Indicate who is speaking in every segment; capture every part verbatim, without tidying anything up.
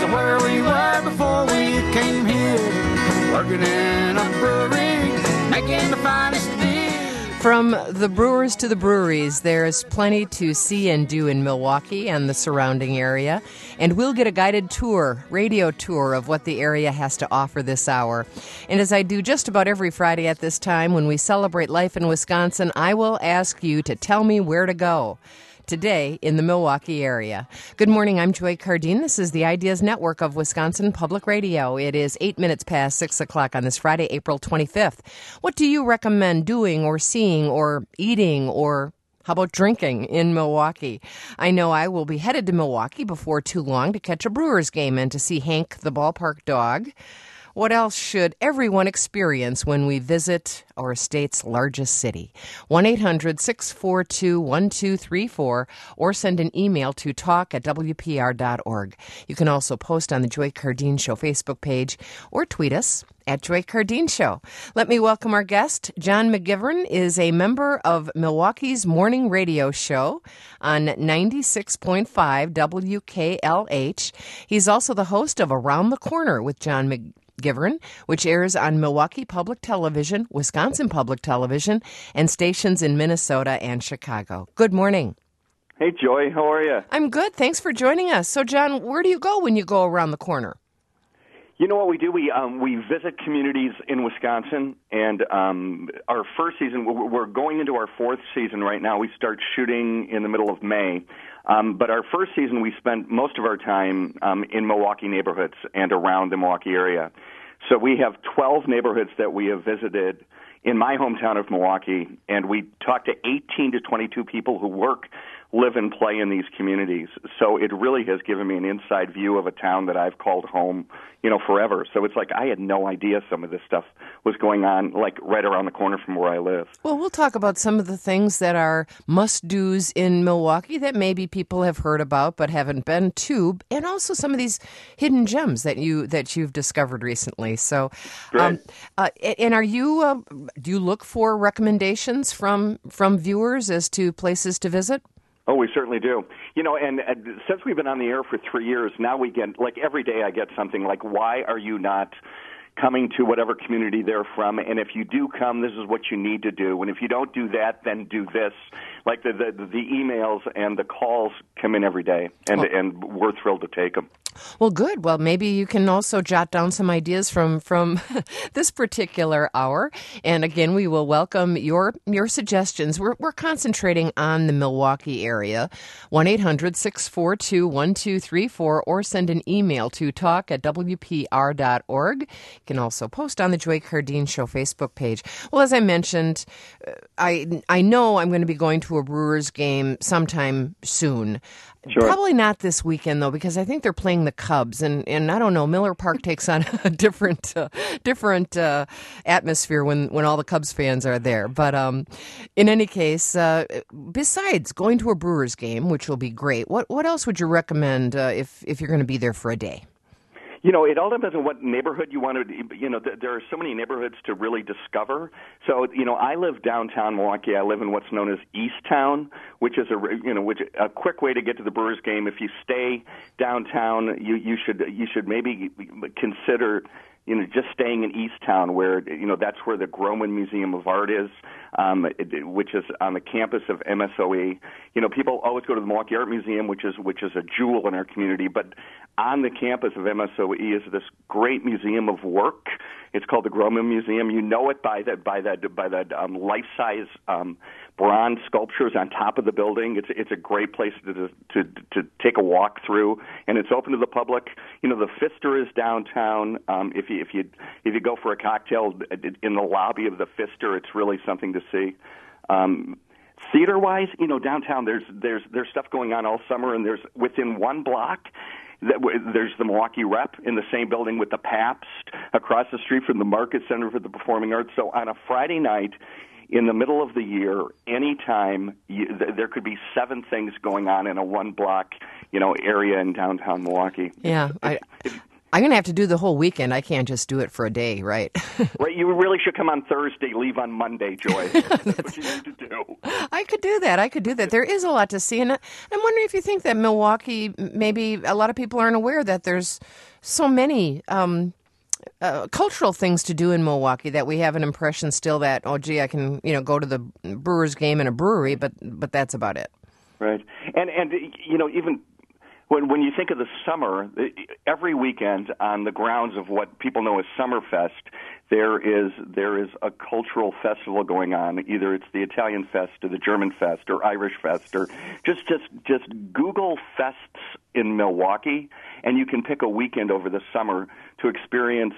Speaker 1: where we were before we came here, working in a brewery, making the finest beer.
Speaker 2: From the brewers to the breweries, there's plenty to see and do in Milwaukee and the surrounding area. And we'll get a guided tour, radio tour of what the area has to offer this hour. And as I do just about every Friday at this time when we celebrate life in Wisconsin, I will ask you to tell me where to go today in the Milwaukee area. Good morning, I'm Joy Cardine. This is the Ideas Network of Wisconsin Public Radio. It is eight minutes past six o'clock on this Friday, April twenty-fifth. What do you recommend doing or seeing or eating or how about drinking in Milwaukee? I know I will be headed to Milwaukee before too long to catch a Brewers game and to see Hank the ballpark dog. What else should everyone experience when we visit our state's largest city? one eight hundred six four two one two three four or send an email to talk at w p r dot org. You can also post on the Joy Cardine Show Facebook page or tweet us at Joy Cardine Show. Let me welcome our guest. John McGivern is a member of Milwaukee's morning radio show on ninety-six point five W K L H. He's also the host of Around the Corner with John McGivern. Givern, which airs on Milwaukee Public Television, Wisconsin Public Television, and stations in Minnesota and Chicago. Good morning.
Speaker 3: Hey, Joy. How are you?
Speaker 2: I'm good. Thanks for joining us. So, John, where do you go when you go around the corner?
Speaker 3: You know what we do? We um, we visit communities in Wisconsin, and um, our first season, we're going into our fourth season right now. We start shooting in the middle of May. Um, but our first season, we spent most of our time um, in Milwaukee neighborhoods and around the Milwaukee area. So we have twelve neighborhoods that we have visited in my hometown of Milwaukee, and we talked to eighteen to twenty-two people who work, live, and play in these communities. So it really has given me an inside view of a town that I've called home, you know, forever. So it's like I had no idea some of this stuff was going on, like, right around the corner from where I live.
Speaker 2: Well, we'll talk about some of the things that are must-dos in Milwaukee that maybe people have heard about but haven't been to, and also some of these hidden gems that, you, that you've discovered recently. So, um, uh, and are you, uh, do you look for recommendations from, from viewers as to places to visit?
Speaker 3: Oh, we certainly do. You know, and, and since we've been on the air for three years, now we get, like, every day I get something like, why are you not coming to whatever community they're from? And if you do come, this is what you need to do. And if you don't do that, then do this. Like, the the, the emails and the calls come in every day, and, well, and we're thrilled to take them.
Speaker 2: Well, good. Well, maybe you can also jot down some ideas from, from this particular hour. And again, we will welcome your your suggestions. We're we're concentrating on the Milwaukee area. one eight hundred six four two one two three four or send an email to talk at w p r dot org. You can also post on the Joy Cardine Show Facebook page. Well, as I mentioned, I I know I'm going to be going to a Brewers game sometime soon.
Speaker 3: Sure.
Speaker 2: Probably not this weekend, though, because I think they're playing the Cubs, and, and I don't know, Miller Park takes on a different uh, different uh, atmosphere when, when all the Cubs fans are there. But um, in any case, uh, besides going to a Brewers game, which will be great, what what else would you recommend uh, if if you're going to be there for a day?
Speaker 3: You know, it all depends on what neighborhood you want to, you know, th- there are so many neighborhoods to really discover. So, you know, I live downtown Milwaukee. I live in what's known as Easttown, which is a, you know, which a quick way to get to the Brewers game. If you stay downtown, you, you should, you should maybe consider, you know, just staying in Easttown, where, you know, that's where the Groman Museum of Art is, um, it, which is on the campus of M S O E. You know, people always go to the Milwaukee Art Museum, which is which is a jewel in our community, but on the campus of M S O E is this great museum of work. It's called the Groman Museum. You know it by that by that by that um, life-size um, bronze sculptures on top of the building. It's it's a great place to to to take a walk through, and it's open to the public. You know, the Pfister is downtown. Um, if you if you if you go for a cocktail in the lobby of the Pfister, it's really something to see. Um, Theater-wise, you know, downtown there's there's there's stuff going on all summer, and there's within one block. There's the Milwaukee Rep in the same building with the Pabst across the street from the Market Center for the Performing Arts. So on a Friday night in the middle of the year, anytime, you, th- there could be seven things going on in a one-block, you know, area in downtown Milwaukee.
Speaker 2: Yeah, I...
Speaker 3: If,
Speaker 2: I'm going to have to do the whole weekend. I can't just do it for a day, right?
Speaker 3: Right. You really should come on Thursday, leave on Monday, Joy. That's what you need to do.
Speaker 2: I could do that. I could do that. There is a lot to see. And I'm wondering if you think that Milwaukee, maybe a lot of people aren't aware that there's so many um, uh, cultural things to do in Milwaukee that we have an impression still that, oh, gee, I can, you know, go to the Brewers game in a brewery, but but that's about it.
Speaker 3: Right. And, and you know, even When when you think of the summer, every weekend on the grounds of what people know as Summerfest, there is there is a cultural festival going on. Either it's the Italian Fest or the German Fest or Irish Fest, or just just just Google fests in Milwaukee, and you can pick a weekend over the summer to experience,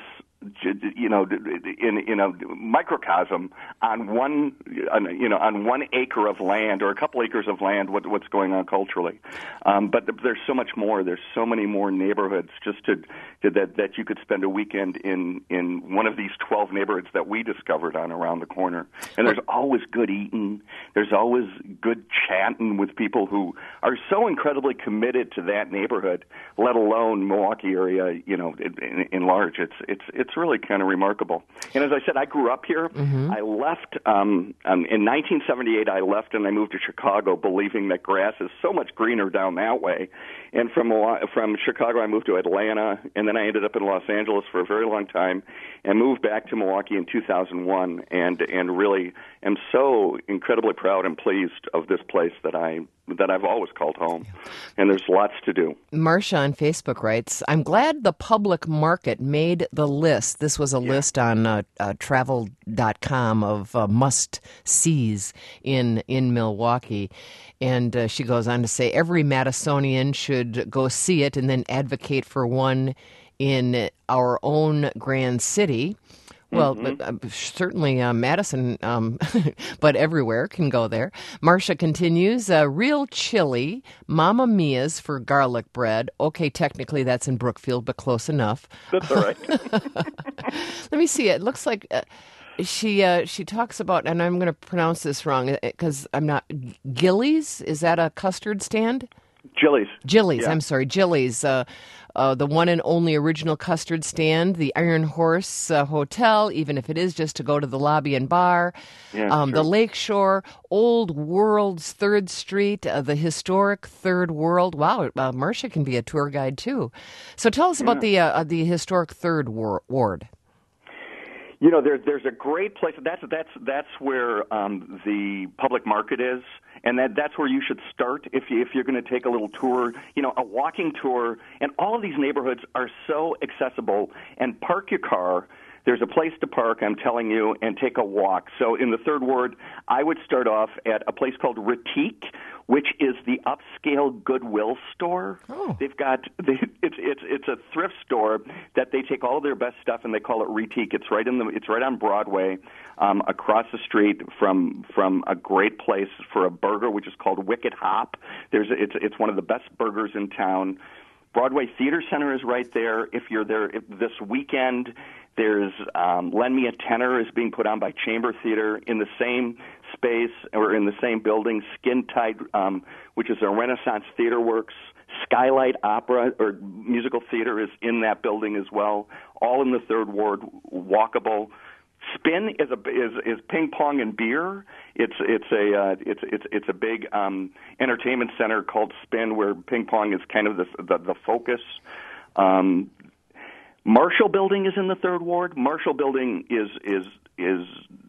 Speaker 3: you know, in in a microcosm on one, you know, on one acre of land or a couple acres of land, what, what's going on culturally. Um, but there's so much more. There's so many more neighborhoods just to, to that that you could spend a weekend in in one of these twelve neighborhoods that we discovered on around the corner. And there's always good eating. There's always good chatting with people who are so incredibly committed to that neighborhood, let alone Milwaukee area, you know, in, in large. It's it's it's It's really kind of remarkable. And as I said, I grew up here. Mm-hmm. I left um, um, in nineteen seventy-eight. I left and I moved to Chicago, believing that grass is so much greener down that way. And from from Chicago, I moved to Atlanta, and then I ended up in Los Angeles for a very long time, and moved back to Milwaukee in two thousand one. And and really am so incredibly proud and pleased of this place that I that I've always called home. And there's lots to do.
Speaker 2: Marcia on Facebook writes, I'm glad the public market made the list. This was a yeah. list on uh, uh, travel dot com of uh, must-sees in, in Milwaukee. And uh, she goes on to say, every Madisonian should go see it and then advocate for one in our own Grand City. Well, mm-hmm. but, uh, certainly uh, Madison, um, but everywhere can go there. Marcia continues, uh, real chili, Mamma Mia's for garlic bread. Okay, technically that's in Brookfield, but close enough.
Speaker 3: That's all right.
Speaker 2: Let me see. It looks like uh, she uh, she talks about, and I'm going to pronounce this wrong because I'm not, Gillies? Is that a custard stand?
Speaker 3: Gillies.
Speaker 2: Gillies,
Speaker 3: yeah.
Speaker 2: I'm sorry, Gillies. Uh, uh, the one and only original custard stand, the Iron Horse uh, Hotel, even if it is just to go to the lobby and bar.
Speaker 3: Yeah,
Speaker 2: um,
Speaker 3: sure.
Speaker 2: The Lakeshore, Old World's Third Street, uh, the historic Third World. Wow, uh, Marcia can be a tour guide too. So tell us yeah. about the uh, the historic Third War- Ward.
Speaker 3: You know, there, there's a great place. That's that's that's where um, the public market is, and that that's where you should start if you, if you're going to take a little tour. You know, a walking tour, and all of these neighborhoods are so accessible. And park your car. There's a place to park, I'm telling you, and take a walk. So in the Third Ward, I would start off at a place called Retique, which is the upscale Goodwill store.
Speaker 2: Oh.
Speaker 3: They've got they, it's it's it's a thrift store that they take all their best stuff and they call it Retique. It's right in the it's right on Broadway, um, across the street from from a great place for a burger, which is called Wicked Hop. There's a, it's it's one of the best burgers in town. Broadway Theater Center is right there. If you're there if this weekend, there's um, Lend Me a Tenor is being put on by Chamber Theater in the same space or in the same building. Skin Tight, um, which is a Renaissance Theater Works. Skylight Opera or musical theater is in that building as well. All in the Third Ward, walkable. Spin is a is is ping pong and beer. It's it's a uh, it's it's it's a big um, entertainment center called Spin, where ping pong is kind of the the, the focus. Um, Marshall Building is in the Third Ward. Marshall Building is is is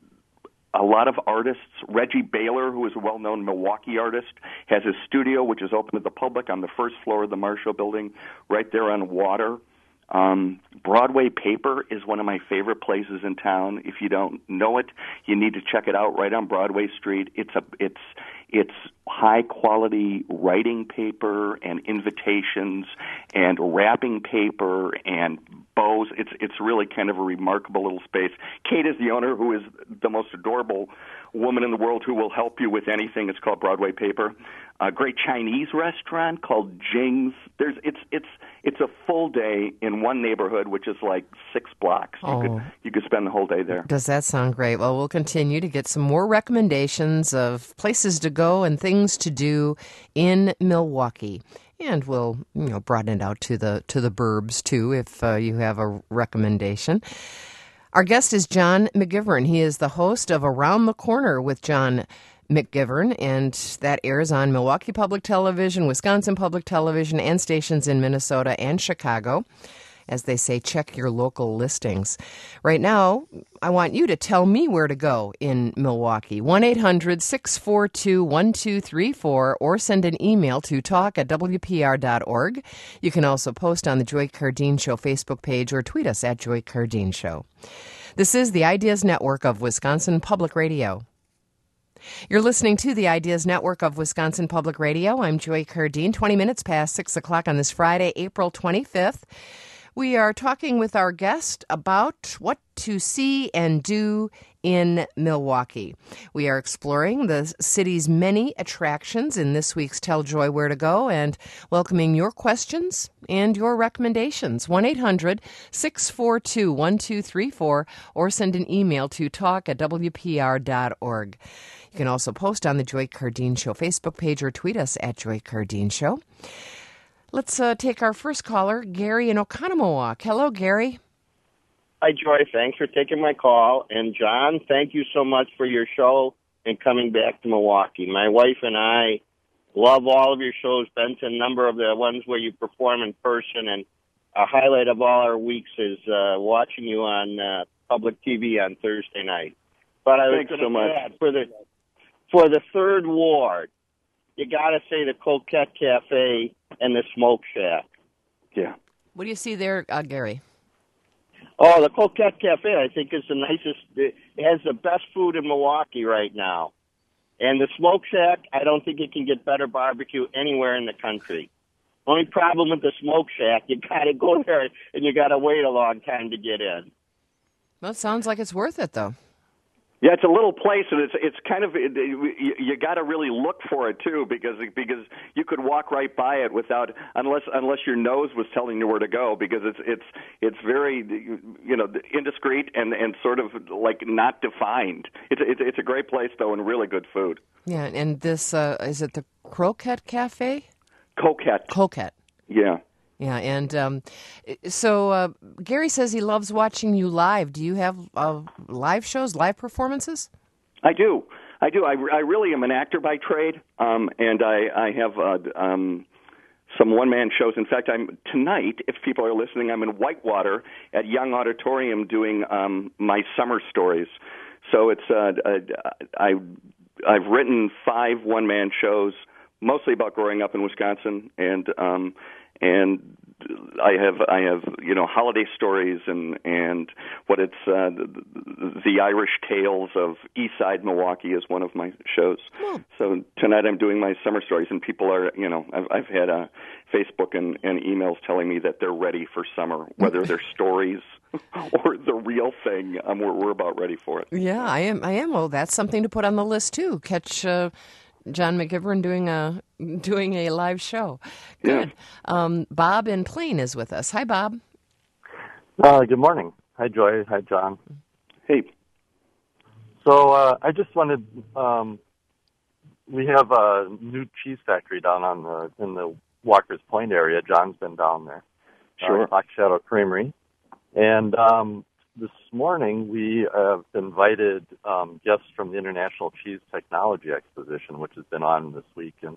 Speaker 3: a lot of artists. Reggie Baylor, who is a well-known Milwaukee artist, has his studio, which is open to the public on the first floor of the Marshall Building, right there on water. Um, Broadway Paper is one of my favorite places in town. If you don't know it, you need to check it out right on Broadway Street. It's a it's it's high quality writing paper and invitations and wrapping paper and bows. It's it's really kind of a remarkable little space. Kate is the owner, who is the most adorable woman in the world who will help you with anything. It's called Broadway Paper. A great Chinese restaurant called Jing's. There's it's it's it's a full day in one neighborhood, which is like six blocks.
Speaker 2: Oh.
Speaker 3: You could you could spend the whole day there.
Speaker 2: Does that sound great? Well, we'll continue to get some more recommendations of places to go and things to do in Milwaukee. and we'll you know broaden it out to the to the burbs too if uh, you have a recommendation. Our guest is John McGivern. He is the host of Around the Corner with John McGivern, and that airs on Milwaukee Public Television, Wisconsin Public Television, and stations in Minnesota and Chicago. As they say, check your local listings. Right now, I want you to tell me where to go in Milwaukee. one eight hundred six four two one two three four or send an email to talk at w p r dot org. You can also post on the Joy Cardine Show Facebook page or tweet us at Joy Cardine Show. This is the Ideas Network of Wisconsin Public Radio. You're listening to the Ideas Network of Wisconsin Public Radio. I'm Joy Cardine, twenty minutes past six o'clock on this Friday, April twenty-fifth. We are talking with our guest about what to see and do in Milwaukee. We are exploring the city's many attractions in this week's Tell Joy Where to Go and welcoming your questions and your recommendations. one eight hundred six four two one two three four or send an email to talk at w p r dot org. You can also post on the Joy Cardine Show Facebook page or tweet us at Joy Cardine Show. Let's uh, take our first caller, Gary in Oconomowoc. Hello, Gary.
Speaker 4: Hi, Joy. Thanks for taking my call. And, John, thank you so much for your show and coming back to Milwaukee. My wife and I love all of your shows. Been to a number of the ones where you perform in person. And a highlight of all our weeks is uh, watching you on uh, public T V on Thursday night. But I was
Speaker 3: Thanks so much.
Speaker 4: add, for the for the third ward, you got to say the Coquette Cafe and the Smoke Shack.
Speaker 3: Yeah.
Speaker 2: What do you see there, uh, Gary?
Speaker 4: Oh, the Coquette Cafe, I think, is the nicest. It has the best food in Milwaukee right now. And the Smoke Shack, I don't think it can get better barbecue anywhere in the country. Only problem with the Smoke Shack, you got to go there and you got to wait a long time to get in.
Speaker 2: Well, it sounds like it's worth it, though.
Speaker 3: Yeah, it's a little place, and it's it's kind of it, you, you got to really look for it too, because because you could walk right by it without unless unless your nose was telling you where to go, because it's it's it's very you know indiscreet and, and sort of like not defined. It's it's it's a great place though, and really good food.
Speaker 2: Yeah, and this uh, is it the Croquette Cafe?
Speaker 3: Coquette.
Speaker 2: Coquette.
Speaker 3: Yeah.
Speaker 2: Yeah, and um, so uh, Gary says he loves watching you live. Do you have uh, live shows, live performances?
Speaker 3: I do. I do. I, I really am an actor by trade, um, and I, I have uh, um, some one-man shows. In fact, I'm tonight, if people are listening, I'm in Whitewater at Young Auditorium doing um, my summer stories. So it's uh, I, I've written five one-man shows, mostly about growing up in Wisconsin, and um, and I have I have you know holiday stories and and what it's uh, the, the Irish Tales of East Side Milwaukee is one of my shows.
Speaker 2: Oh.
Speaker 3: So tonight I'm doing my summer stories, and people are you know I've, I've had uh, Facebook and, and emails telling me that they're ready for summer, whether they're stories or the real thing. Um, we're we're about ready for it.
Speaker 2: Yeah, I am. I am. Well, that's something to put on the list too. Catch uh, John McGivern doing a doing a live show. Good.
Speaker 3: Yeah.
Speaker 2: Um, Bob in Plain is with us. Hi, Bob.
Speaker 5: Uh, good morning. Hi, Joy. Hi, John.
Speaker 3: Hey.
Speaker 5: So uh, I just wanted. Um, we have a new cheese factory down on the in the Walker's Point area. John's been down there.
Speaker 3: Sure.
Speaker 5: Uh, Fox Shadow Creamery, and um, this morning we have invited um, guests from the International Cheese Technology Exposition, which has been on this week in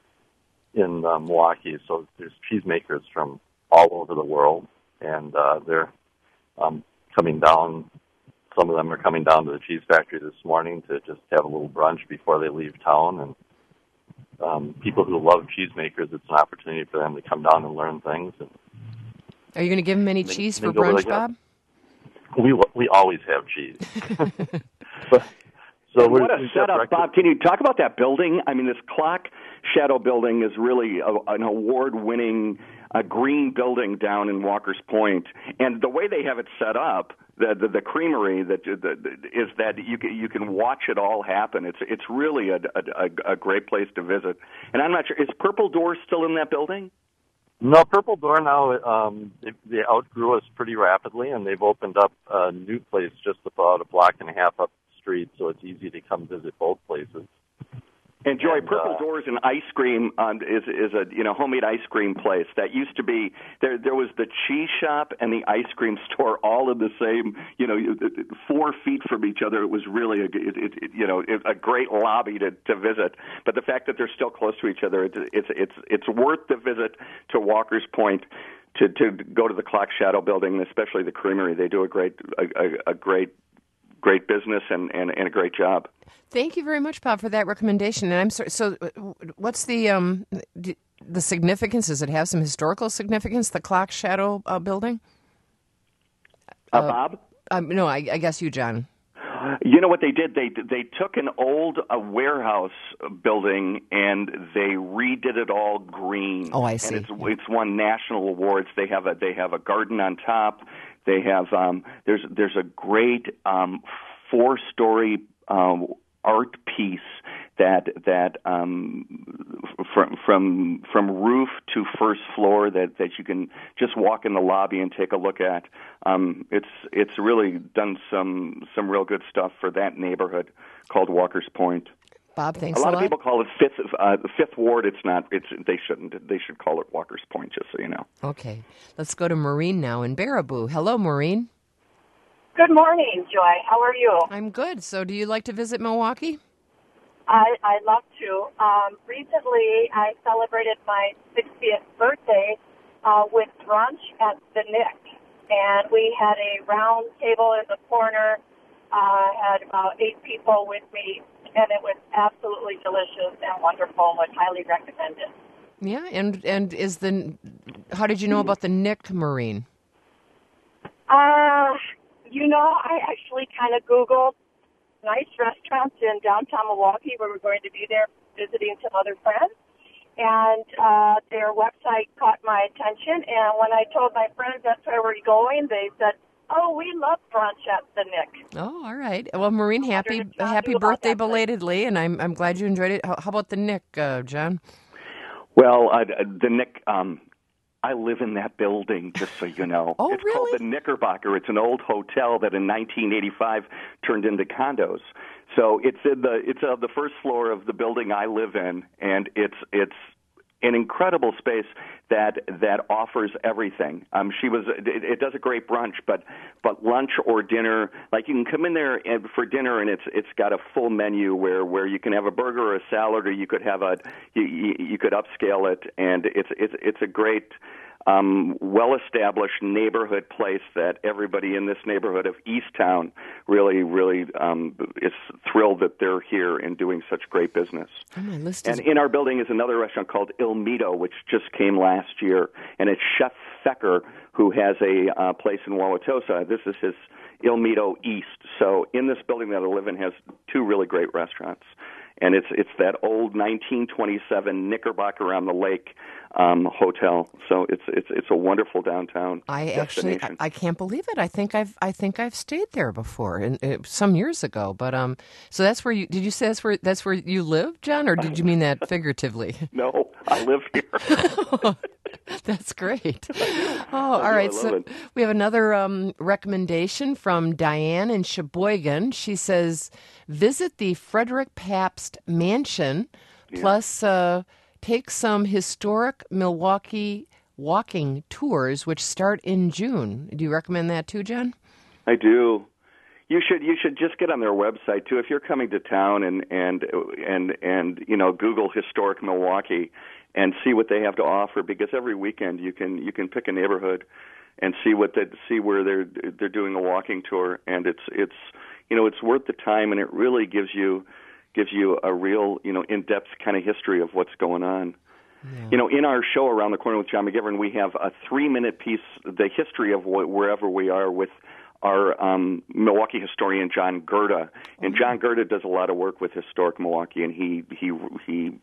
Speaker 5: in uh, Milwaukee. So there's cheesemakers from all over the world, and uh, they're um, coming down. Some of them are coming down to the cheese factory this morning to just have a little brunch before they leave town. And um, people who love cheesemakers, it's an opportunity for them to come down and learn things. And
Speaker 2: Are you going to give him any cheese for
Speaker 5: go where
Speaker 2: brunch,
Speaker 5: they go.
Speaker 2: Bob?
Speaker 5: We we always have cheese. but, so
Speaker 3: And
Speaker 5: we're,
Speaker 3: what a
Speaker 5: we've got
Speaker 3: setup,
Speaker 5: breakfast.
Speaker 3: Bob. Can you talk about that building? I mean, this Clock Shadow building is really a, an award-winning uh, green building down in Walker's Point. And the way they have it set up, the the, the creamery, that the, the, is that you can, you can watch it all happen. It's it's really a, a, a great place to visit. And I'm not sure, is Purple Door still in that building?
Speaker 5: No, Purple Door now, um, they, they outgrew us pretty rapidly, and they've opened up a new place just about a block and a half up the street, so it's easy to come visit both places.
Speaker 3: And Joy,
Speaker 5: And,
Speaker 3: Purple
Speaker 5: uh,
Speaker 3: Doors and ice cream um, is is a you know homemade ice cream place that used to be there. There was the cheese shop and the ice cream store all in the same you know four feet from each other. It was really a it, it, it, you know a great lobby to, to visit. But the fact that they're still close to each other, it's it's it's it's worth the visit to Walker's Point. To, to go to the Clock Shadow building, especially the creamery. They do a great a, a, a great great business and, and, and a great job.
Speaker 2: Thank you very much, Bob, for that recommendation. And I'm sorry. So, what's the um the significance? Does it have some historical significance? The Clock Shadow uh, building.
Speaker 3: Uh, uh, Bob?
Speaker 2: Um, no, I, I guess you, John.
Speaker 3: You know what they did? They they took an old uh, warehouse building and they redid it all green.
Speaker 2: Oh, I see.
Speaker 3: And it's it's won national awards. They have a they have a garden on top. They have um, there's there's a great um, four story um, art piece that that um, from from from roof to first floor that, that you can just walk in the lobby and take a look at. Um, it's it's really done some some real good stuff for that neighborhood called Walker's Point.
Speaker 2: Bob, thanks
Speaker 3: a lot.
Speaker 2: A lot
Speaker 3: of people call it Fifth uh, Fifth Ward. It's not. It's they shouldn't. They should call it Walker's Point. Just so you know.
Speaker 2: Okay, let's go to Maureen now in Baraboo. Hello, Maureen.
Speaker 6: Good morning, Joy. How are you?
Speaker 2: I'm good. So, do you like to visit Milwaukee?
Speaker 6: I, I'd love to. Um, recently, I celebrated my sixtieth birthday uh, with brunch at the Nick, and we had a round table in the corner. I uh, had about eight people with me, and it was absolutely delicious and wonderful. Would highly recommend it.
Speaker 2: Yeah, and and is the how did you know about the Nick, Maureen?
Speaker 6: Uh, you know, I actually kind of Googled nice restaurants in downtown Milwaukee where we're going to be there visiting some other friends. And uh, their website caught my attention. And when I told my friends that's where we're going, they said, oh, we love brunch at the Nick.
Speaker 2: Oh, all right. Well, Maureen, happy happy
Speaker 6: about
Speaker 2: birthday
Speaker 6: that place.
Speaker 2: belatedly, and I'm I'm glad you enjoyed it. How, how about the Nick, uh, John?
Speaker 3: Well, uh, the Nick, um, I live in that building, just so you know.
Speaker 2: Oh,
Speaker 3: it's
Speaker 2: really?
Speaker 3: called the Knickerbocker. It's an old hotel that in nineteen eighty-five turned into condos. So it's in the it's on the first floor of the building I live in, and it's it's an incredible space that that offers everything. Um, she was it, it does a great brunch, but but lunch or dinner, like you can come in there and, for dinner, and it's it's got a full menu where, where you can have a burger or a salad, or you could have a you, you, you could upscale it, and it's it's it's a great. Um, well-established neighborhood place that everybody in this neighborhood of Easttown really, really um, is thrilled that they're here and doing such great business.
Speaker 2: Oh, my list
Speaker 3: and
Speaker 2: is...
Speaker 3: in our building is another restaurant called Il Mito, which just came last year, and it's Chef Fecker, who has a uh, place in Wauwatosa. This is his Il Mito East. So in this building that I live in has two really great restaurants. And it's it's that old nineteen twenty-seven Knickerbocker on the Lake um, hotel. So it's it's it's a wonderful downtown
Speaker 2: I actually
Speaker 3: destination.
Speaker 2: I, I can't believe it. I think I've I think I've stayed there before, and uh, some years ago. But um, so that's where you did you say that's where that's where you live, John, or did you mean that figuratively?
Speaker 3: No, I live here.
Speaker 2: That's great. Oh, all right. So we have another um, recommendation from Diane in Sheboygan. She says, visit the Frederick Pabst Mansion,
Speaker 3: Yeah.
Speaker 2: plus uh, take some historic Milwaukee walking tours, which start in June. Do you recommend that too, John?
Speaker 3: I do. You should you should just get on their website too. If you're coming to town and and and and you know Google historic Milwaukee and see what they have to offer, because every weekend you can you can pick a neighborhood and see what they see where they're they're doing a walking tour, and it's it's you know it's worth the time, and it really gives you gives you a real you know in-depth kind of history of what's going on. Yeah. You know, in our show Around the Corner with John McGivern, we have a three-minute piece, the history of wh- wherever we are, with our um, Milwaukee historian John Gerda, and John Gerda does a lot of work with historic Milwaukee, and he he he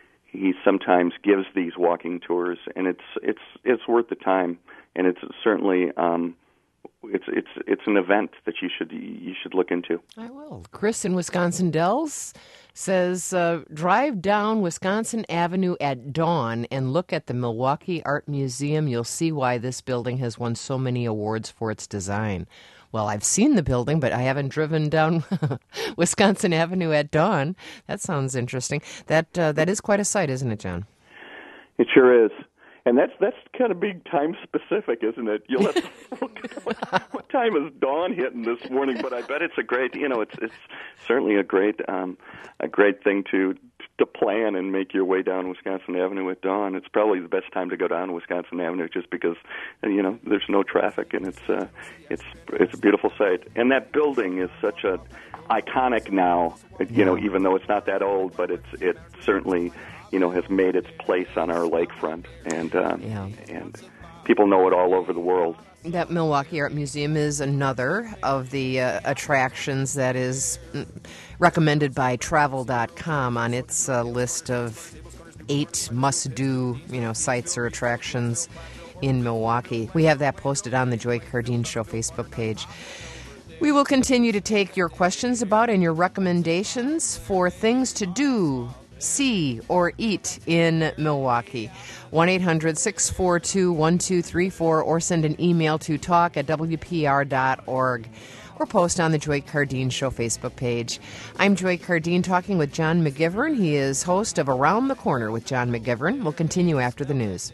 Speaker 3: he sometimes gives these walking tours, and it's it's it's worth the time, and it's certainly um, it's it's it's an event that you should you should look into.
Speaker 2: I will. Chris in Wisconsin Dells says, uh, drive down Wisconsin Avenue at dawn and look at the Milwaukee Art Museum. You'll see why this building has won so many awards for its design. Well, I've seen the building, but I haven't driven down Wisconsin Avenue at dawn. That sounds interesting. That uh, that is quite a sight, isn't it, John?
Speaker 3: It sure is. And that's that's kind of big time specific, isn't it? You'll have to look at what, what time is dawn hitting this morning, but I bet it's a great, you know, it's it's certainly a great um, a great thing to to plan and make your way down Wisconsin Avenue at dawn. It's probably the best time to go down Wisconsin Avenue, just because, you know, there's no traffic and it's uh, it's it's a beautiful sight. And that building is such a iconic now, you know, even though it's not that old, but it's it certainly, you know, has made its place on our lakefront, and um,
Speaker 2: yeah.
Speaker 3: and people know it all over the world.
Speaker 2: That Milwaukee Art Museum is another of the uh, attractions that is recommended by travel dot com on its uh, list of eight must-do, you know, sites or attractions in Milwaukee. We have that posted on the Joy Cardine Show Facebook page. We will continue to take your questions about and your recommendations for things to do, see, or eat in Milwaukee. one eight hundred six four two one two three four or send an email to talk at w p r dot org or post on the Joy Cardine Show Facebook page. I'm Joy Cardine talking with John McGivern. He is host of Around the Corner with John McGivern. We'll continue after the news.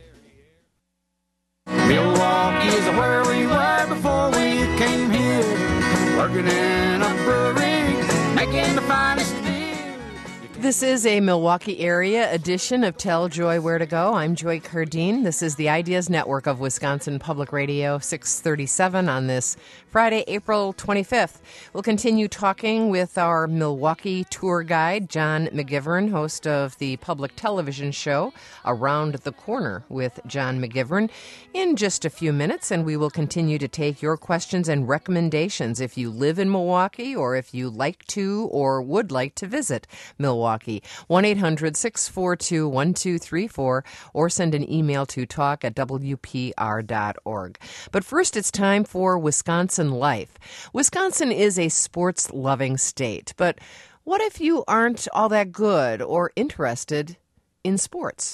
Speaker 1: Milwaukee is where we were before we came here, working in a brewery, making the finest beer.
Speaker 2: This is a Milwaukee area edition of Tell Joy Where to Go. I'm Joy Cardine. This is the Ideas Network of Wisconsin Public Radio, six thirty-seven on this Friday, April twenty-fifth. We'll continue talking with our Milwaukee tour guide, John McGivern, host of the public television show Around the Corner with John McGivern, in just a few minutes, and we will continue to take your questions and recommendations if you live in Milwaukee or if you like to or would like to visit Milwaukee. one eight hundred six four two one two three four or send an email to talk at w p r dot org. But first, it's time for Wisconsin Life. Wisconsin is a sports-loving state, but what if you aren't all that good or interested in sports?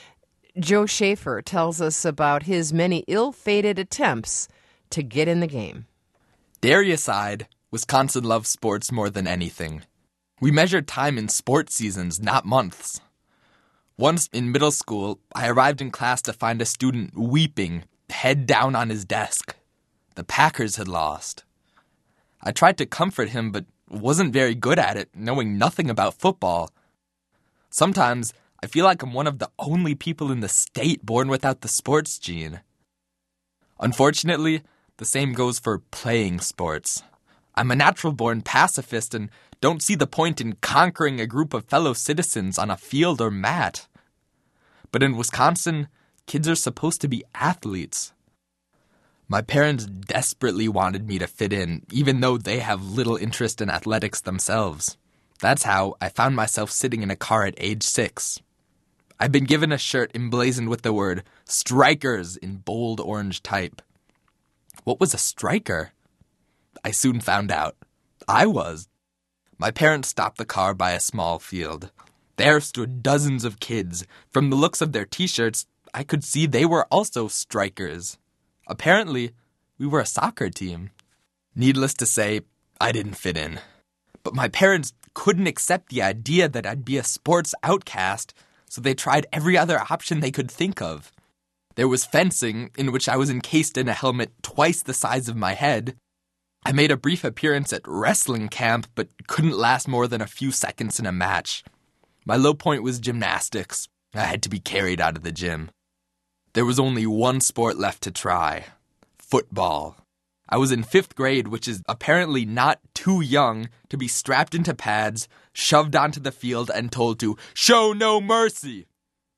Speaker 2: Joe Schaefer tells us about his many ill-fated attempts to get in the game.
Speaker 7: Dairy aside, Wisconsin loves sports more than anything. We measure time in sports seasons, not months. Once in middle school, I arrived in class to find a student weeping, head down on his desk. The Packers had lost. I tried to comfort him, but wasn't very good at it, knowing nothing about football. Sometimes, I feel like I'm one of the only people in the state born without the sports gene. Unfortunately, the same goes for playing sports. I'm a natural-born pacifist and don't see the point in conquering a group of fellow citizens on a field or mat. But in Wisconsin, kids are supposed to be athletes. My parents desperately wanted me to fit in, even though they have little interest in athletics themselves. That's how I found myself sitting in a car at age six. I've been given a shirt emblazoned with the word Strikers in bold orange type. What was a striker? I soon found out. I was. My parents stopped the car by a small field. There stood dozens of kids. From the looks of their t-shirts, I could see they were also strikers. Apparently, we were a soccer team. Needless to say, I didn't fit in. But my parents couldn't accept the idea that I'd be a sports outcast, so they tried every other option they could think of. There was fencing, in which I was encased in a helmet twice the size of my head. I made a brief appearance at wrestling camp, but couldn't last more than a few seconds in a match. My low point was gymnastics. I had to be carried out of the gym. There was only one sport left to try. Football. I was in fifth grade, which is apparently not too young to be strapped into pads, shoved onto the field, and told to show no mercy.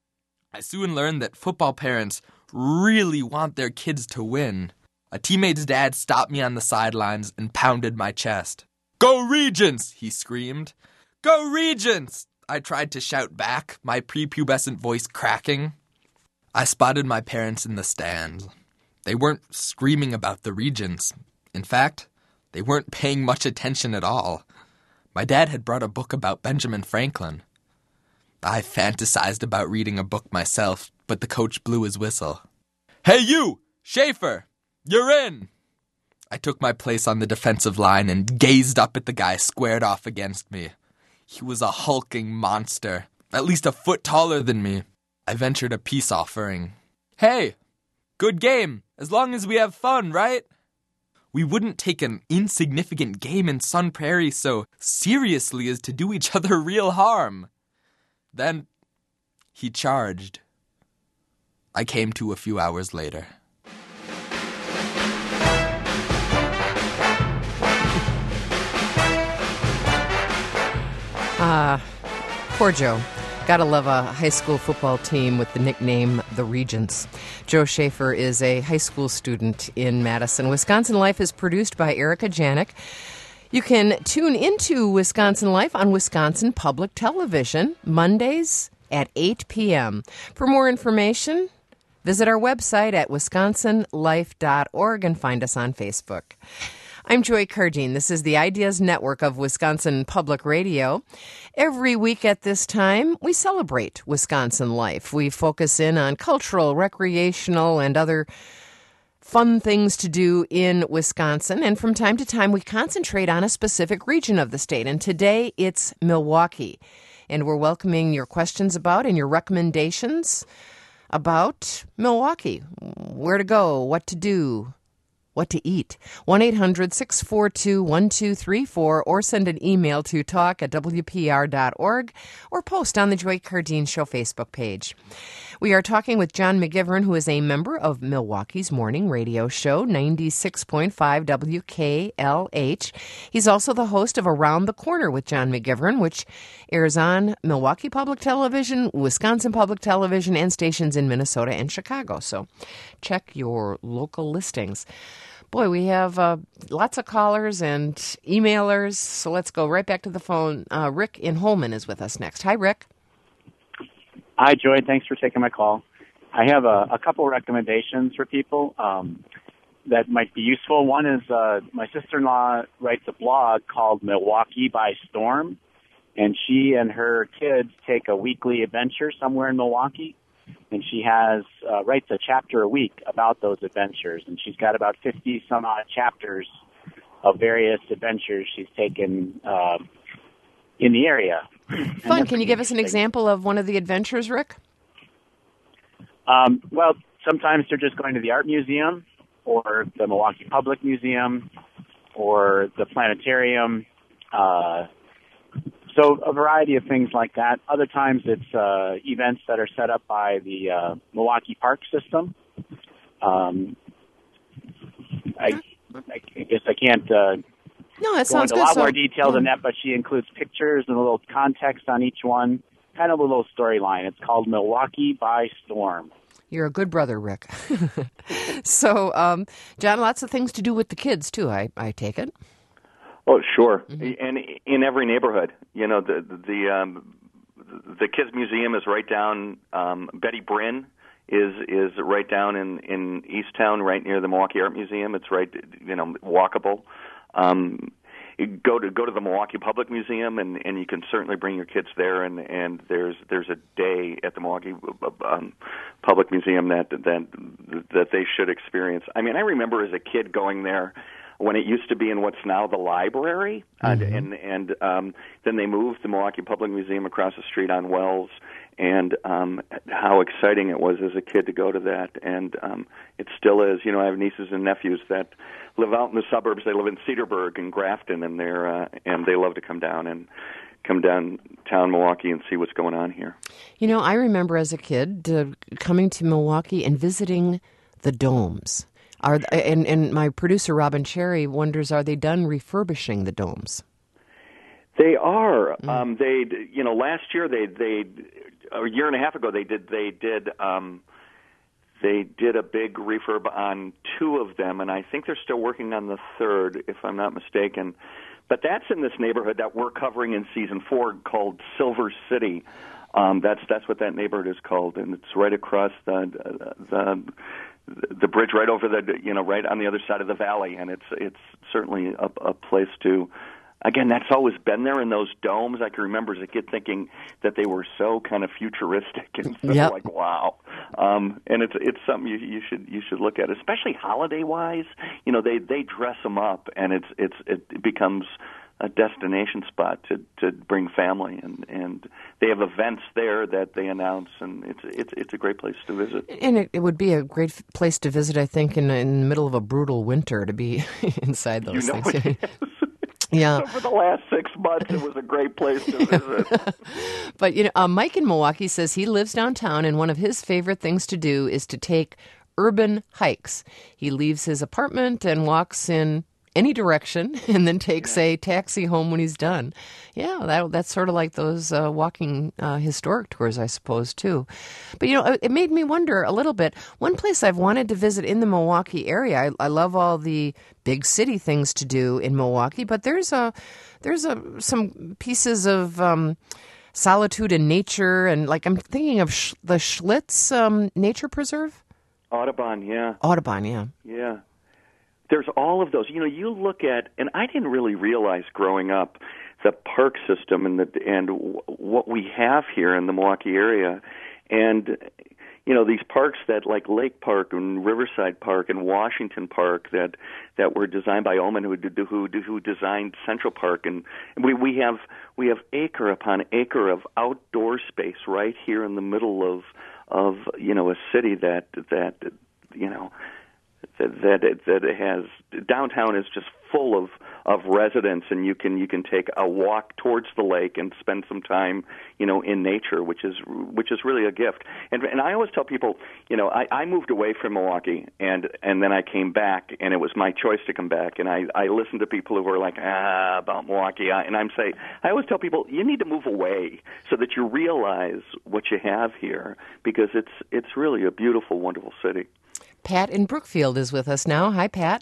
Speaker 7: I soon learned that football parents really want their kids to win. A teammate's dad stopped me on the sidelines and pounded my chest. "Go Regents!" he screamed. "Go Regents!" I tried to shout back, my prepubescent voice cracking. I spotted my parents in the stands. They weren't screaming about the Regents. In fact, they weren't paying much attention at all. My dad had brought a book about Benjamin Franklin. I fantasized about reading a book myself, but the coach blew his whistle. "Hey you, Schaefer, you're in!" I took my place on the defensive line and gazed up at the guy squared off against me. He was a hulking monster, at least a foot taller than me. I ventured a peace offering. Hey, good game, as long as we have fun, right? We wouldn't take an insignificant game in Sun Prairie so seriously as to do each other real harm. Then he charged. I came to a few hours later.
Speaker 2: Ah, poor Joe. Gotta love a high school football team with the nickname The Regents. Joe Schaefer is a high school student in Madison. Wisconsin Life is produced by Erica Janik. You can tune into Wisconsin Life on Wisconsin Public Television, Mondays at eight p.m. For more information, visit our website at wisconsin life dot org and find us on Facebook. I'm Joy Cardine. This is the Ideas Network of Wisconsin Public Radio. Every week at this time, we celebrate Wisconsin life. We focus in on cultural, recreational, and other fun things to do in Wisconsin. And from time to time, we concentrate on a specific region of the state. And today, it's Milwaukee. And we're welcoming your questions about and your recommendations about Milwaukee. Where to go, what to do, what to eat. one eight hundred six four two one two three four or send an email to talk at w p r dot org or post on the Joy Cardine Show Facebook page. We are talking with John McGivern, who is a member of Milwaukee's morning radio show, ninety-six point five W K L H. He's also the host of Around the Corner with John McGivern, which airs on Milwaukee Public Television, Wisconsin Public Television, and stations in Minnesota and Chicago. So check your local listings. Boy, we have uh, lots of callers and emailers, so let's go right back to the phone. Uh, Rick in Holman is with us next. Hi, Rick.
Speaker 8: Hi, Joy. Thanks for taking my call. I have a, a couple recommendations for people um, that might be useful. One is uh, my sister-in-law writes a blog called Milwaukee by Storm, and she and her kids take a weekly adventure somewhere in Milwaukee. And she has uh, writes a chapter a week about those adventures, and she's got about fifty some odd chapters of various adventures she's taken uh, in the area.
Speaker 2: Fun. Can you give us an example of one of the adventures, Rick?
Speaker 8: Um, well, sometimes they're just going to the art museum, or the Milwaukee Public Museum, or the planetarium. Uh, So a variety of things like that. Other times it's uh, events that are set up by the uh, Milwaukee Park System. Um, I, I guess I can't uh,
Speaker 2: no, that
Speaker 8: go
Speaker 2: sounds
Speaker 8: into
Speaker 2: good.
Speaker 8: a lot
Speaker 2: so,
Speaker 8: more detail
Speaker 2: yeah.
Speaker 8: than that, but she includes pictures and a little context on each one, kind of a little storyline. It's called Milwaukee by Storm.
Speaker 2: You're a good brother, Rick. so, um, John, lots of things to do with the kids, too, I, I take it.
Speaker 3: Oh, sure.
Speaker 2: Mm-hmm.
Speaker 3: And in every neighborhood, you know, the the um, the Kids Museum is right down. Um, Betty Bryn is is right down in in Easttown, right near the Milwaukee Art Museum. It's right, you know, walkable. Um, you go to go to the Milwaukee Public Museum, and, and you can certainly bring your kids there. And, and there's there's a day at the Milwaukee um, Public Museum that that that they should experience. I mean, I remember as a kid going there when it used to be in what's now the library, mm-hmm. and and, and um, then they moved the Milwaukee Public Museum across the street on Wells, and um, how exciting it was as a kid to go to that, and um, it still is. You know, I have nieces and nephews that live out in the suburbs. They live in Cedarburg and Grafton, and they're uh, and they love to come down and come downtown Milwaukee and see what's going on here.
Speaker 2: You know, I remember as a kid uh, coming to Milwaukee and visiting the domes. Are and, and my producer, Robin Cherry, wonders, are they done refurbishing the domes?
Speaker 3: They are.
Speaker 2: Mm.
Speaker 3: Um, they, you know, last year they, they, a year and a half ago they did, they did, um, they did a big refurb on two of them, and I think they're still working on the third, if I'm not mistaken. But that's in this neighborhood that we're covering in season four called Silver City. Um, that's that's what that neighborhood is called, and it's right across the the. the bridge right over the, you know, right on the other side of the valley, and it's it's certainly a, a place to again, that's always been there in those domes. I can remember as a kid thinking that they were so kind of futuristic and so
Speaker 2: Yep.
Speaker 3: like, wow. Um, and it's it's something you, you should you should look at, especially holiday wise. You know, they they dress them up, and it's it's it becomes a destination spot to to bring family, and and they have events there that they announce, and it's it's it's a great place to visit.
Speaker 2: And it, it would be a great f- place to visit, I think, in, in the middle of a brutal winter to be inside those
Speaker 3: You know
Speaker 2: things.
Speaker 3: it is.
Speaker 2: Yeah.
Speaker 3: So for the last six months, it was a great place to visit.
Speaker 2: But, you know, uh, Mike in Milwaukee says he lives downtown, and one of his favorite things to do is to take urban hikes. He leaves his apartment and walks in any direction and then takes a taxi home when he's done. Yeah, that, that's sort of like those uh, walking uh, historic tours, I suppose, too. But, you know, it made me wonder a little bit. One place I've wanted to visit in the Milwaukee area, I, I love all the big city things to do in Milwaukee, but there's a there's a some pieces of um, solitude and nature, and like I'm thinking of Sch- the Schlitz um, Nature Preserve.
Speaker 3: Audubon, yeah.
Speaker 2: Audubon, yeah.
Speaker 3: Yeah. There's all of those. You know, you look at, and I didn't really realize growing up the park system and the and w- what we have here in the Milwaukee area, and you know these parks that like Lake Park and Riverside Park and Washington Park that that were designed by Ullman, who did, who who designed Central Park, and we we have we have acre upon acre of outdoor space right here in the middle of of you know a city that that you know. That that it, that it has downtown is just full of, of residents, and you can you can take a walk towards the lake and spend some time, you know, in nature, which is which is really a gift. And and I always tell people, you know, I, I moved away from Milwaukee, and and then I came back, and it was my choice to come back. And I I listen to people who are like ah about Milwaukee, and I'm say I always tell people you need to move away so that you realize what you have here, because it's it's really a beautiful, wonderful city.
Speaker 2: Pat in Brookfield is with us now. Hi, Pat.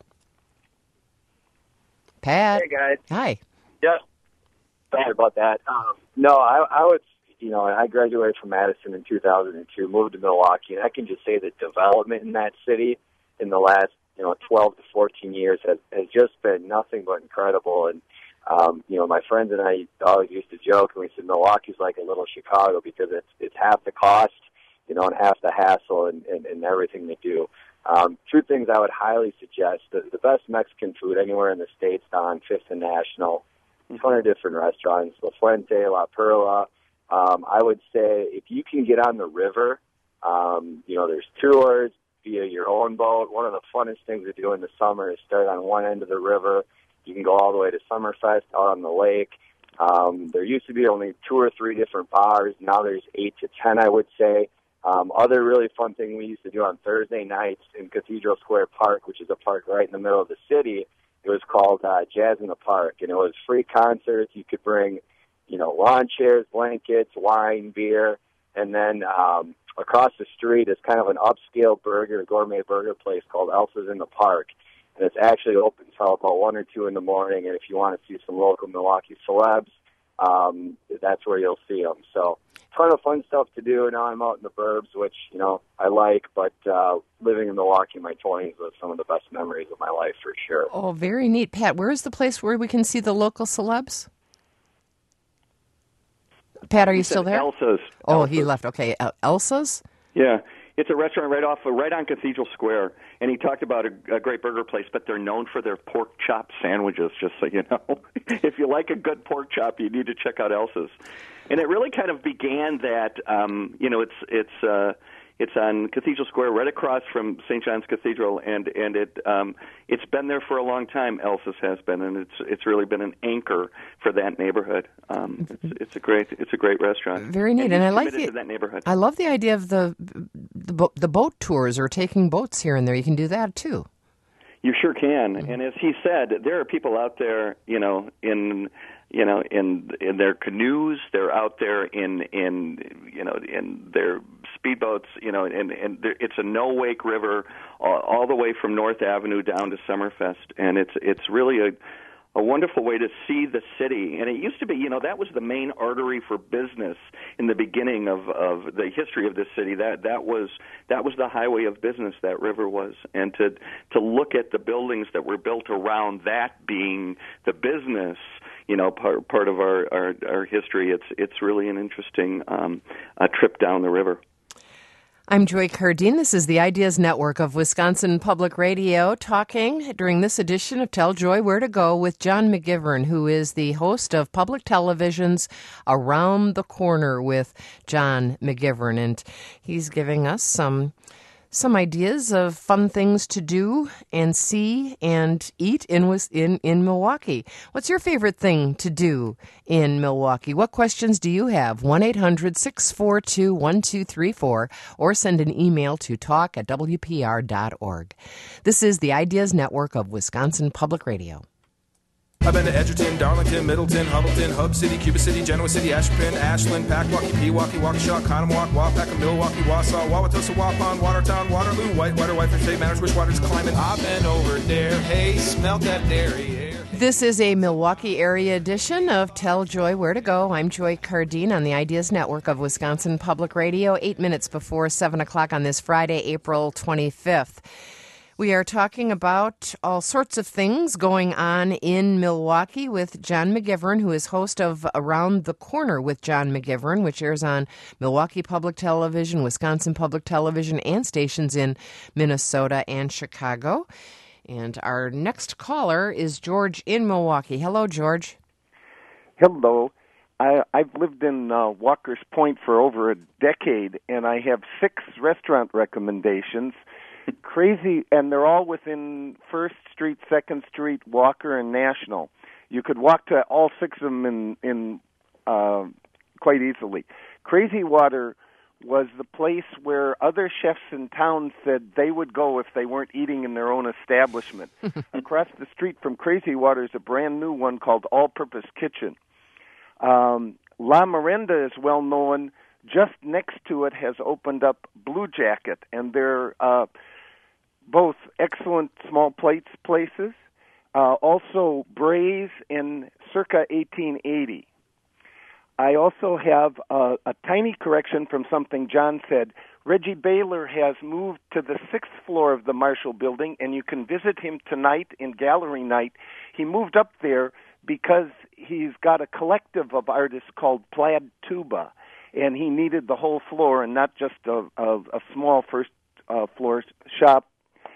Speaker 2: Pat.
Speaker 9: Hey, guys.
Speaker 2: Hi.
Speaker 9: Yeah. Sorry about that. Um, no, I, I was, you know, I graduated from Madison in two thousand two, moved to Milwaukee, and I can just say the development in that city in the last, you know, twelve to fourteen years has, has just been nothing but incredible. And, um, you know, my friends and I always used to joke, and we said Milwaukee's like a little Chicago because it's it's half the cost, you know, and half the hassle and, and, and everything they do. Um, two things I would highly suggest. The, the best Mexican food anywhere in the States on Fifth and National. one hundred different restaurants, La Fuente, La Perla. Um, I would say if you can get on the river, um, you know, there's tours via your own boat. One of the funnest things to do in the summer is start on one end of the river. You can go all the way to Summerfest out on the lake. Um, there used to be only two or three different bars. Now there's eight to ten, I would say. Um, other really fun thing we used to do on Thursday nights in Cathedral Square Park, which is a park right in the middle of the city, it was called uh, Jazz in the Park, and it was free concerts. You could bring, you know, lawn chairs, blankets, wine, beer, and then um, across the street is kind of an upscale burger, gourmet burger place called Elsa's in the Park, and it's actually open until about one or two in the morning, and if you want to see some local Milwaukee celebs, um, that's where you'll see them. So ton of fun stuff to do. Now I'm out in the burbs, which, you know, I like, but uh, living in Milwaukee in my twenties was some of the best memories of my life for sure.
Speaker 2: Oh, very neat. Pat, where is the place where we can see the local celebs? Pat, are you still there?
Speaker 3: Elsa's.
Speaker 2: Oh,
Speaker 3: Elsa's.
Speaker 2: he left. Okay, El- Elsa's?
Speaker 3: Yeah. It's a restaurant right off, right on Cathedral Square, and he talked about a, a great burger place, but they're known for their pork chop sandwiches, just so you know. If you like a good pork chop, you need to check out Elsa's. And it really kind of began that, um, you know, it's it's uh, it's on Cathedral Square, right across from Saint John's Cathedral, and and it um, it's been there for a long time. Elsa's has been, and it's it's really been an anchor for that neighborhood. Um, it's, it's a great it's a great restaurant.
Speaker 2: Very neat, and,
Speaker 3: and
Speaker 2: I like
Speaker 3: the,
Speaker 2: the,
Speaker 3: that neighborhood.
Speaker 2: I love the idea of the the, bo- the boat tours or taking boats here and there. You can do that too.
Speaker 3: You sure can, and as he said, there are people out there, you know, in you know, in in their canoes. They're out there in in you know in their speedboats. You know, and and it's a no wake river all, all the way from North Avenue down to Summerfest, and it's it's really a a wonderful way to see the city. And it used to be, you know, that was the main artery for business in the beginning of, of the history of this city. That that was that was the highway of business, that river was. And to to look at the buildings that were built around that being the business, you know, part part of our our, our history. It's it's really an interesting um, uh, trip down the river.
Speaker 2: I'm Joy Cardine. This is the Ideas Network of Wisconsin Public Radio, talking during this edition of Tell Joy Where to Go with John McGivern, who is the host of Public Television's Around the Corner with John McGivern. And he's giving us some some ideas of fun things to do and see and eat in in in Milwaukee. What's your favorite thing to do in Milwaukee? What questions do you have? one eight hundred six four two one two three four or send an email to talk at w p r dot org. This is the Ideas Network of Wisconsin Public Radio.
Speaker 10: I've been to Edgerton, Darlington, Middleton, Hubbleton, Hub City, Cuba City, Genoa City, Ashburn, Ashland, Packwaukee, Pewaukee, Waukesha, Conomowoc, Waupaca, Milwaukee, Wausau, Wauwatosa, Waupun, Watertown, Waterloo, Whitewater, Whitefish Bay, Manners, Wishwater's, Climate. I've been over there. Hey, smelt that dairy air.
Speaker 2: This is a Milwaukee area edition of Tell Joy Where to Go. I'm Joy Cardine on the Ideas Network of Wisconsin Public Radio, eight minutes before seven o'clock on this Friday, April twenty-fifth. We are talking about all sorts of things going on in Milwaukee with John McGivern, who is host of Around the Corner with John McGivern, which airs on Milwaukee Public Television, Wisconsin Public Television, and stations in Minnesota and Chicago. And our next caller is George in Milwaukee. Hello, George.
Speaker 11: Hello. I, I've lived in uh, Walker's Point for over a decade, and I have six restaurant recommendations. Crazy, and they're all within First Street, Second Street, Walker, and National. You could walk to all six of them in, in uh, quite easily. Crazy Water was the place where other chefs in town said they would go if they weren't eating in their own establishment. Across the street from Crazy Water is a brand new one called All Purpose Kitchen. Um, La Merenda is well known. Just next to it has opened up Blue Jacket, and they're uh, both excellent small plates places. Uh, also, Braze in circa eighteen eighty. I also have a, a tiny correction from something John said. Reggie Baylor has moved to the sixth floor of the Marshall Building, and you can visit him tonight in Gallery Night. He moved up there because he's got a collective of artists called Plaid Tuba, and he needed the whole floor and not just a, a, a small first uh, floor shop.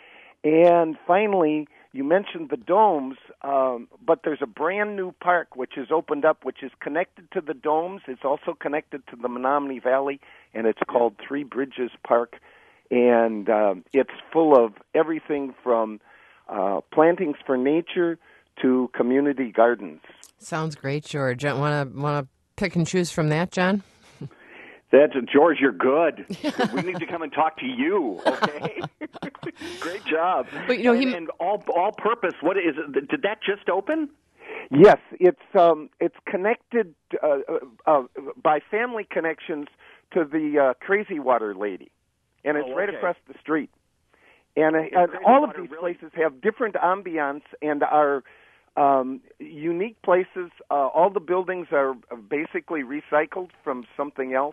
Speaker 11: And finally, you mentioned the domes, um, but there's a brand new park which is opened up, which is connected to the domes. It's also connected to the Menominee Valley, and it's called Three Bridges Park. And um, it's full of everything from uh, plantings for nature to community gardens.
Speaker 2: Sounds great, George. Want to want to pick and choose from that, John?
Speaker 3: That's George. You're good. We need to come and talk to you. Okay. Great job.
Speaker 2: But you know,
Speaker 3: and,
Speaker 2: he
Speaker 3: and all all purpose. What is it? Did that just open?
Speaker 11: Yes, it's um it's connected uh, uh, by family connections to the uh, Crazy Water lady, and it's
Speaker 3: oh,
Speaker 11: right
Speaker 3: okay.
Speaker 11: across the street. And, uh, and all of these really... places have different ambiance and are um, unique places. Uh, all the buildings are basically recycled from something else.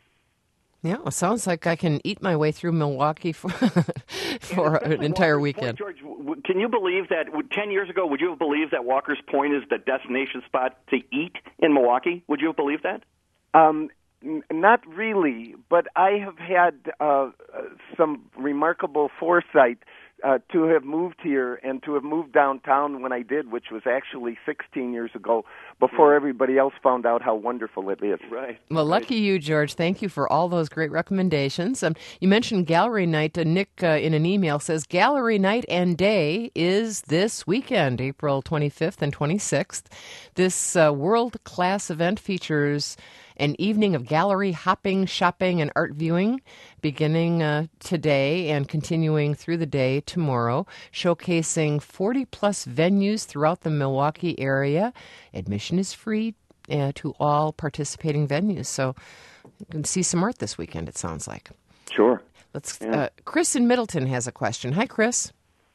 Speaker 2: Yeah, well, sounds like I can eat my way through Milwaukee for for an entire
Speaker 3: Walker's
Speaker 2: weekend.
Speaker 3: Point, George, can you believe that ten years ago, would you have believed that Walker's Point is the destination spot to eat in Milwaukee? Would you have believed that?
Speaker 11: Um, n- not really, but I have had uh, some remarkable foresight uh, to have moved here and to have moved downtown when I did, which was actually sixteen years ago, before everybody else found out how wonderful it is.
Speaker 3: Right.
Speaker 2: Well, lucky you, George. Thank you for all those great recommendations. Um, you mentioned Gallery Night. Uh, Nick, uh, in an email, says Gallery Night and Day is this weekend, April twenty-fifth and twenty-sixth. This uh, world-class event features an evening of gallery hopping, shopping, and art viewing beginning uh, today and continuing through the day tomorrow, showcasing forty-plus venues throughout the Milwaukee area. Admission is free uh, to all participating venues, so you can see some art this weekend, it sounds like.
Speaker 3: Sure.
Speaker 2: Let's.
Speaker 3: Yeah.
Speaker 2: Uh, Chris in Middleton has a question. Hi, Chris.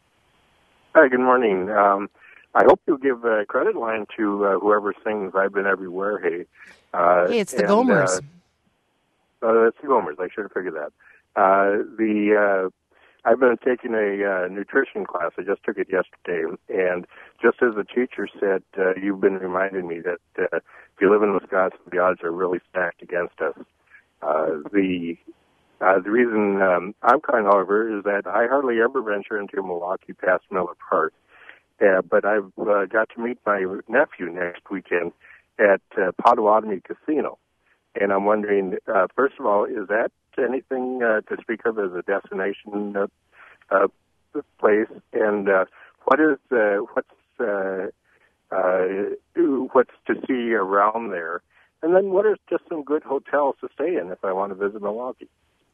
Speaker 12: Hi, good morning. Um, I hope you'll give a credit line to uh, whoever sings I've Been Everywhere, Hey. Uh,
Speaker 2: hey, it's the
Speaker 12: and,
Speaker 2: Gomers.
Speaker 12: Uh, uh, it's the Gomers. I should have figured that. Uh, the uh, I've been taking a uh, nutrition class. I just took it yesterday, and just as the teacher said, uh, you've been reminding me that uh, if you live in Wisconsin, the odds are really stacked against us. Uh, the uh, the reason um, I'm calling, however, is that I hardly ever venture into Milwaukee past Miller Park, uh, but I've uh, got to meet my nephew next weekend at uh, Potawatomi Casino, and I'm wondering, uh, first of all, is that anything uh, to speak of as a destination uh, uh, place, and uh, what is uh, what's uh, uh, what's to see around there, and then what are just some good hotels to stay in if I want to visit Milwaukee?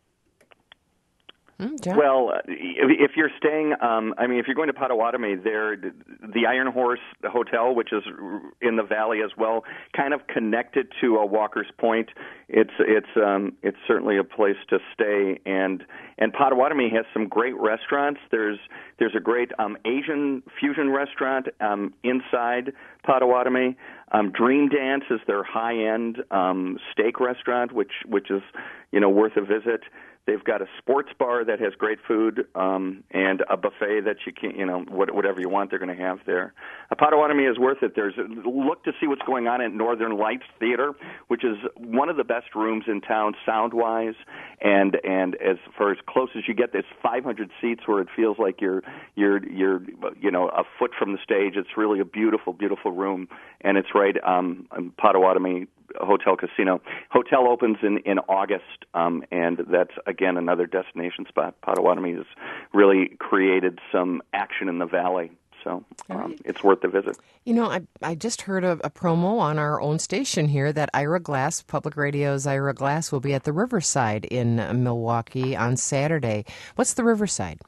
Speaker 2: Mm,
Speaker 3: well, if, if you're staying, um, I mean, if you're going to Potawatomi, there, the Iron Horse Hotel, which is in the valley as well, kind of connected to a Walker's Point. It's it's um, it's certainly a place to stay, and and Potawatomi has some great restaurants. There's there's a great um, Asian fusion restaurant um, inside Potawatomi. Um, Dream Dance is their high-end um, steak restaurant, which which is you know worth a visit. They've got a sports bar that has great food um, and a buffet that you can, you know, whatever you want, they're going to have there. Uh, Potawatomi is worth it. There's a look to see what's going on at Northern Lights Theater, which is one of the best rooms in town, sound-wise, and and as far as close as you get, there's five hundred seats where it feels like you're you're you're you know a foot from the stage. It's really a beautiful, beautiful room, and it's right um, in Potawatomi Hotel Casino. Hotel opens in, in August, um, and that's, again, another destination spot. Potawatomi has really created some action in the valley, so um, it's worth the visit.
Speaker 2: You know, I I just heard a, a promo on our own station here that Ira Glass, Public Radio's Ira Glass, will be at the Riverside in uh, Milwaukee on Saturday. What's the Riverside?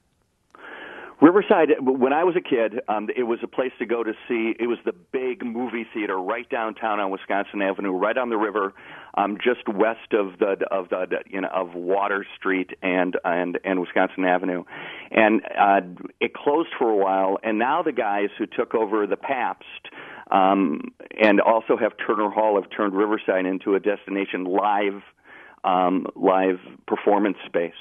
Speaker 3: Riverside, when I was a kid, um, it was a place to go to see. It was the big movie theater right downtown on Wisconsin Avenue, right on the river, um, just west of the of the you know of Water Street and and and Wisconsin Avenue, and uh, it closed for a while. And now the guys who took over the Pabst um, and also have Turner Hall have turned Riverside into a destination live um, live performance space.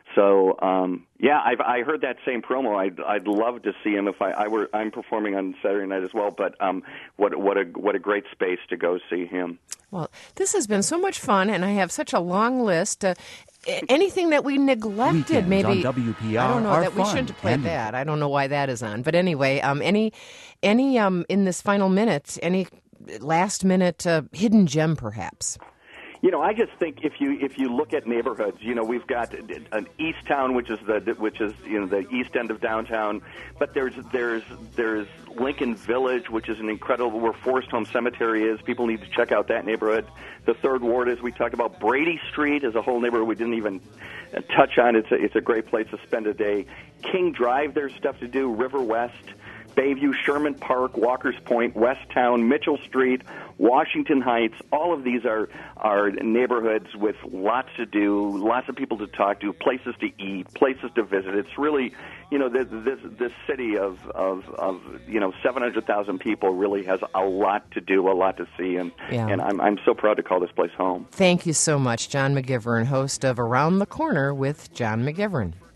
Speaker 3: So um, yeah, I've I heard that same promo. I'd I'd love to see him if I, I were. I'm performing on Saturday night as well. But um, what what a what a great space to go see him.
Speaker 2: Well, this has been so much fun, and I have such a long list. Uh, anything that we neglected,
Speaker 13: Weekends
Speaker 2: maybe
Speaker 13: on W P R
Speaker 2: I don't know
Speaker 13: are
Speaker 2: that we
Speaker 13: fun
Speaker 2: shouldn't play
Speaker 13: and-
Speaker 2: that. I don't know why that is on. But anyway, um, any any um in this final minute, any last minute uh, hidden gem, perhaps.
Speaker 3: You know, I just think if you if you look at neighborhoods, you know, we've got an East Town, which is the which is you know the east end of downtown, but there's there's there's Lincoln Village, which is an incredible where Forest Home Cemetery is. People need to check out that neighborhood. The Third Ward, as we talked about, Brady Street is a whole neighborhood we didn't even touch on. It's a, it's a great place to spend a day. King Drive, there's stuff to do. River West. Bayview, Sherman Park, Walker's Point, Westtown, Mitchell Street, Washington Heights. All of these are are neighborhoods with lots to do, lots of people to talk to, places to eat, places to visit. It's really, you know, this this, this city of, of of you know seven hundred thousand people really has a lot to do, a lot to see, and
Speaker 2: Yeah.
Speaker 3: and I'm I'm so proud to call this place home.
Speaker 2: Thank you so much, John McGivern, host of Around the Corner with John McGivern.